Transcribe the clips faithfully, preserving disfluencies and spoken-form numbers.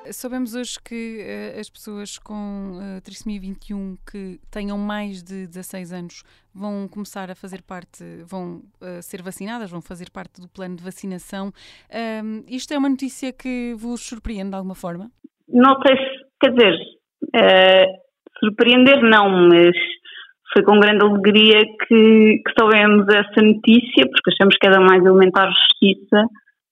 Soubemos hoje que uh, as pessoas com uh, trissomia vinte e um que tenham mais de dezasseis anos vão começar a fazer parte, vão uh, ser vacinadas, vão fazer parte do plano de vacinação. Um, isto é uma notícia que vos surpreende de alguma forma? Não sei se, quer dizer, uh, surpreender não, mas foi com grande alegria que, que soubemos essa notícia, porque achamos que era mais elementar justiça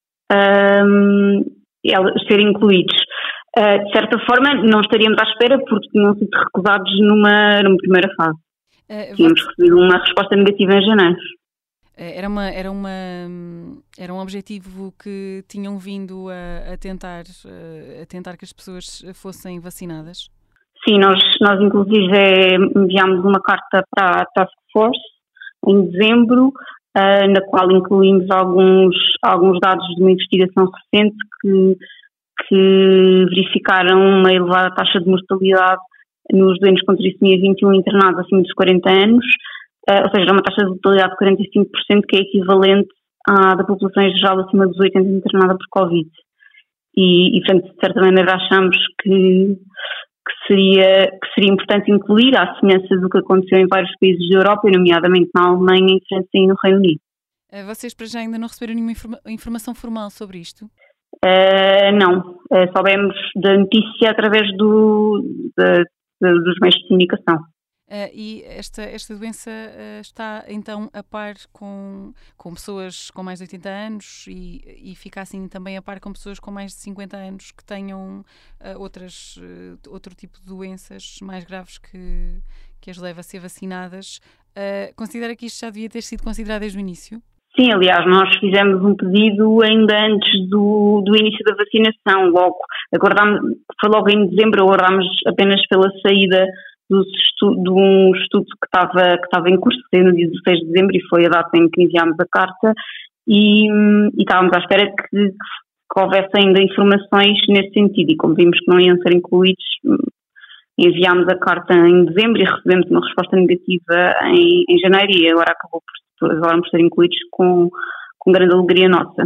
um, elas serem incluídos. Uh, de certa forma, não estaríamos à espera porque tinham sido recusados numa, numa primeira fase. Uh, Tínhamos recebido uma resposta negativa em janeiro. Era, uma, era, uma, era um objetivo que tinham vindo a, a, tentar, a tentar que as pessoas fossem vacinadas? Sim, nós, nós inclusive enviámos uma carta para a Task Force em dezembro, uh, na qual incluímos alguns, alguns dados de uma investigação recente que que verificaram uma elevada taxa de mortalidade nos doentes com trissomia vinte e um internados acima dos quarenta anos, uh, ou seja, uma taxa de mortalidade de quarenta e cinco por cento, que é equivalente à da população em geral acima dos oitenta internada por Covid. E, e portanto, de certa maneira, achamos que, que, seria, que seria importante incluir, à semelhança do que aconteceu em vários países da Europa, nomeadamente na Alemanha, em França e no Reino Unido. Vocês, para já, ainda não receberam nenhuma informa- informação formal sobre isto? Uh, não, uh, soubemos da notícia através do, de, de, dos meios de comunicação. Uh, e esta, esta doença uh, está então a par com, com pessoas com mais de oitenta anos e, e fica assim também a par com pessoas com mais de cinquenta anos que tenham uh, outras, uh, outro tipo de doenças mais graves que, que as leva a ser vacinadas. Uh, considera que isto já devia ter sido considerado desde o início? Sim, aliás, nós fizemos um pedido ainda antes do, do início da vacinação, logo, aguardámos, foi logo em dezembro, aguardámos apenas pela saída do estudo, de um estudo que estava, que estava em curso, que saiu no dia dezesseis de dezembro e foi a data em que enviámos a carta e, e estávamos à espera que, que houvesse ainda informações nesse sentido e como vimos que não iam ser incluídos, enviámos a carta em dezembro e recebemos uma resposta negativa em, em janeiro e agora acabou por agora por ser incluídos com, com grande alegria nossa.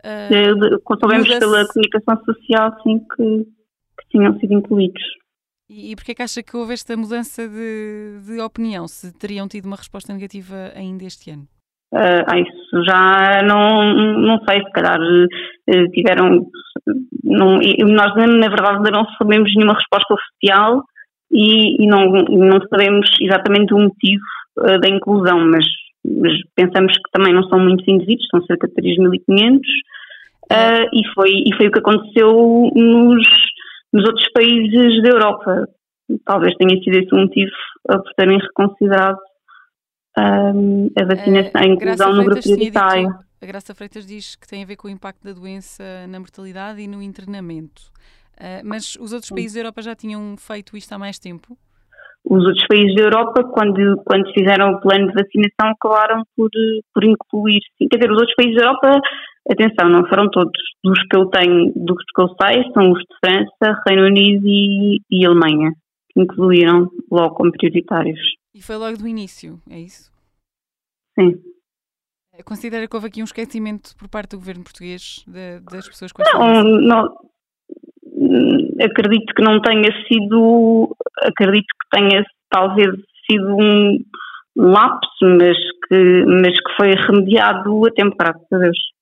Uh, Soubemos pela comunicação social, sim, que, que tinham sido incluídos. E, e porquê é que acha que houve esta mudança de, de opinião? Se teriam tido uma resposta negativa ainda este ano? Uh, ah, isso já não, não sei, se calhar uh, tiveram... Não, nós, na verdade, ainda não sabemos nenhuma resposta oficial e, e não, não sabemos exatamente o motivo uh, da inclusão, mas mas pensamos que também não são muitos indivíduos, são cerca de três mil e quinhentos, uh, e, foi, e foi o que aconteceu nos, nos outros países da Europa. Talvez tenha sido esse o motivo uh, por terem reconsiderado uh, a vacinação, a inclusão no grupo prioritário. A Graça Freitas diz que tem a ver com o impacto da doença na mortalidade e no internamento. Uh, mas os outros países da Europa já tinham feito isto há mais tempo? Os outros países da Europa, quando, quando fizeram o plano de vacinação, acabaram por, por incluir, sim. Quer dizer, os outros países da Europa, atenção, não foram todos. Dos que eu tenho, dos que eu sei, são os de França, Reino Unido e, e Alemanha, que incluíram logo como prioritários. E foi logo do início, é isso? Sim. Considera que houve aqui um esquecimento por parte do governo português de, das pessoas com esta doença? Não, não. Acredito que não tenha sido, acredito que tenha talvez sido um lapso, mas que, mas que foi remediado a tempo, graças a Deus.